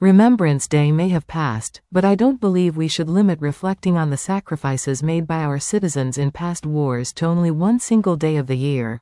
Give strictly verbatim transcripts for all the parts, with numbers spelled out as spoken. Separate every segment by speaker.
Speaker 1: Remembrance Day may have passed, but I don't believe we should limit reflecting on the sacrifices made by our citizens in past wars to only one single day of the year.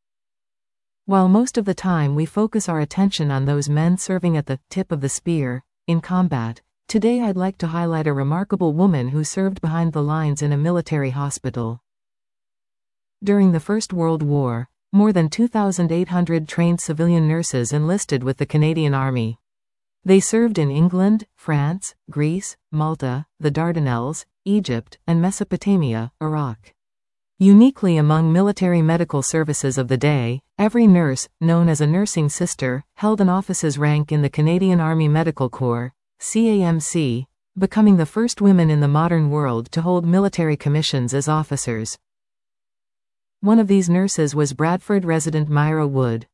Speaker 1: While most of the time we focus our attention on those men serving at the tip of the spear, in combat, today I'd like to highlight a remarkable woman who served behind the lines in a military hospital. During the First World War, more than two thousand eight hundred trained civilian nurses enlisted with the Canadian Army. They served in England, France, Greece, Malta, the Dardanelles, Egypt, and Mesopotamia, Iraq. Uniquely among military medical services of the day, every nurse, known as a nursing sister, held an officer's rank in the Canadian Army Medical Corps, C A M C, becoming the first women in the modern world to hold military commissions as officers. One of these nurses was Bradford resident Myra Wood.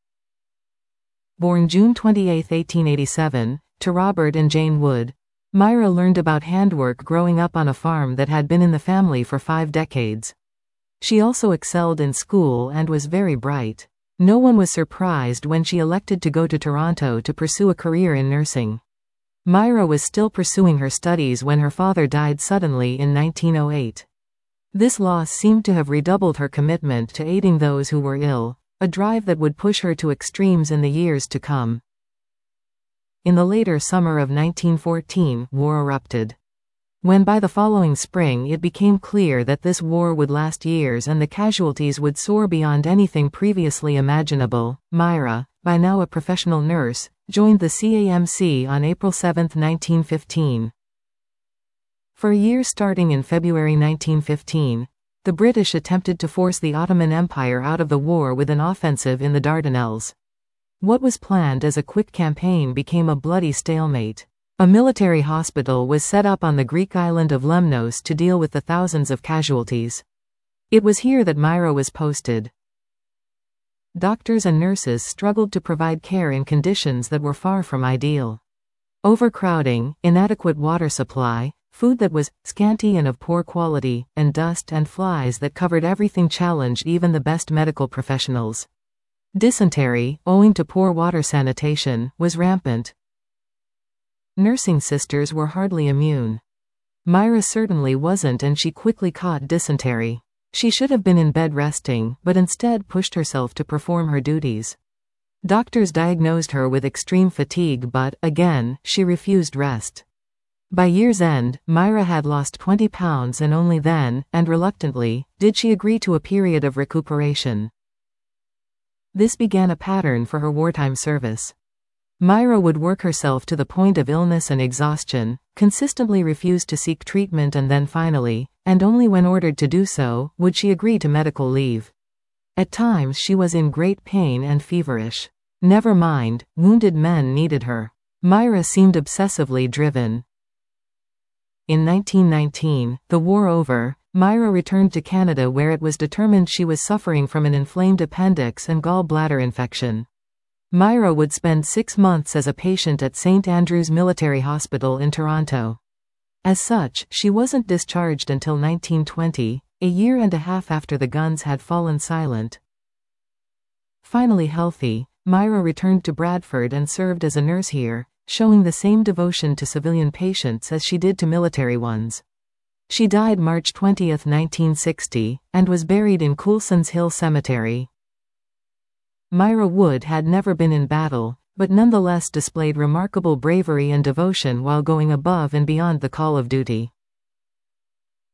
Speaker 1: Born June twenty-eighth, eighteen eighty-seven, to Robert and Jane Wood, Myra learned about handwork growing up on a farm that had been in the family for five decades. She also excelled in school and was very bright. No one was surprised when she elected to go to Toronto to pursue a career in nursing. Myra was still pursuing her studies when her father died suddenly in nineteen oh eight. This loss seemed to have redoubled her commitment to aiding those who were ill, a drive that would push her to extremes in the years to come. In the later summer of nineteen fourteen, war erupted. When by the following spring it became clear that this war would last years and the casualties would soar beyond anything previously imaginable, Myra, by now a professional nurse, joined the C A M C on April seventh, nineteen fifteen. For a year starting in February nineteen fifteen, the British attempted to force the Ottoman Empire out of the war with an offensive in the Dardanelles. What was planned as a quick campaign became a bloody stalemate. A military hospital was set up on the Greek island of Lemnos to deal with the thousands of casualties. It was here that Myra was posted. Doctors and nurses struggled to provide care in conditions that were far from ideal. Overcrowding, inadequate water supply, food that was scanty and of poor quality, and dust and flies that covered everything challenged even the best medical professionals. Dysentery, owing to poor water sanitation, was rampant. Nursing sisters were hardly immune. Myra certainly wasn't, and she quickly caught dysentery. She should have been in bed resting, but instead pushed herself to perform her duties. Doctors diagnosed her with extreme fatigue, but, again, she refused rest. By year's end, Myra had lost twenty pounds, and only then, and reluctantly, did she agree to a period of recuperation. This began a pattern for her wartime service. Myra would work herself to the point of illness and exhaustion, consistently refuse to seek treatment, and then finally, and only when ordered to do so, would she agree to medical leave. At times she was in great pain and feverish. Never mind, wounded men needed her. Myra seemed obsessively driven. In nineteen nineteen, the war over, Myra returned to Canada, where it was determined she was suffering from an inflamed appendix and gallbladder infection. Myra would spend six months as a patient at Saint Andrew's Military Hospital in Toronto. As such, she wasn't discharged until nineteen twenty, a year and a half after the guns had fallen silent. Finally healthy, Myra returned to Bradford and served as a nurse here, showing the same devotion to civilian patients as she did to military ones. She died March twentieth, nineteen sixty, and was buried in Coulson's Hill Cemetery. Myra Wood had never been in battle, but nonetheless displayed remarkable bravery and devotion while going above and beyond the call of duty.